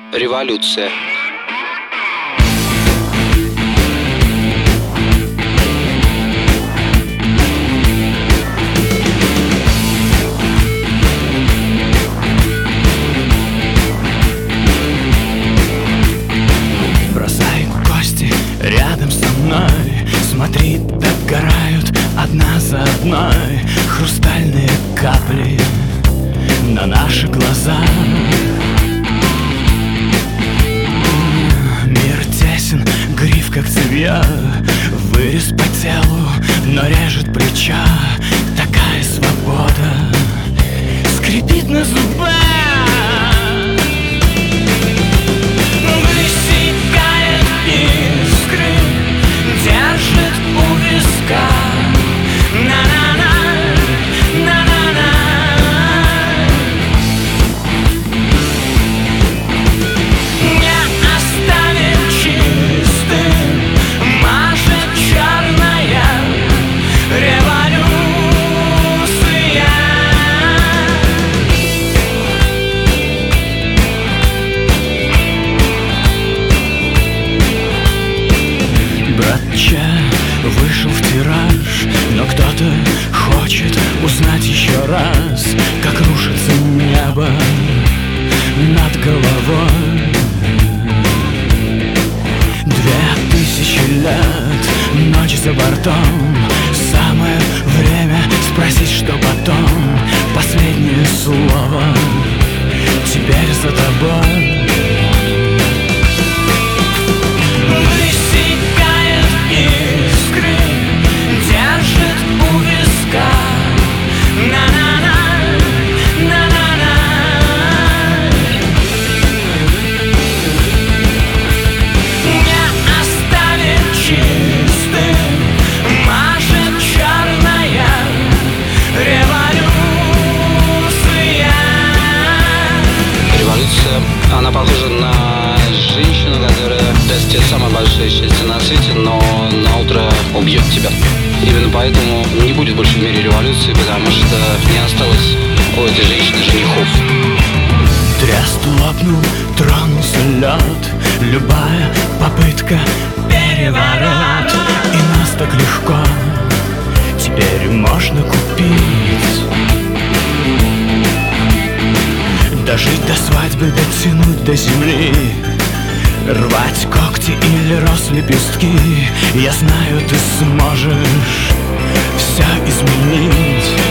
Революция. Бросай кости рядом со мной, смотри, догорают одна за одной хрустальные капли на наши глаза. Мир тесен, гриф как цевья, вырез по телу, но режет плеча. Такая свобода скрипит на зубах. Высекает искры, держит у виска. На-на-на, на-на-на. Не оставит чистым, мажет черная революция. Братча вышел в тираж, но кто-то хочет узнать еще раз, как рушится небо над головой. 2000 лет, ночь за бортом, самое время спросить, что потом. Последнее слово теперь за тобой. Высекает искры, держит у виска. На-на-на, на-на-на. Не оставит чистым, мажет черная революция. Революция, она похожа на женщину, которая даст тебе самое большое счастье на свете, но на утро убьет тебя. Именно поэтому не будет больше в мире революции, потому что не осталось у этой женщины женихов. Трест лопнул, тронулся лед, любая попытка переворот. И нас так легко теперь можно купить. Дожить до свадьбы, дотянуть до земли, рвать когти или роз лепестки. Я знаю, ты сможешь все изменить.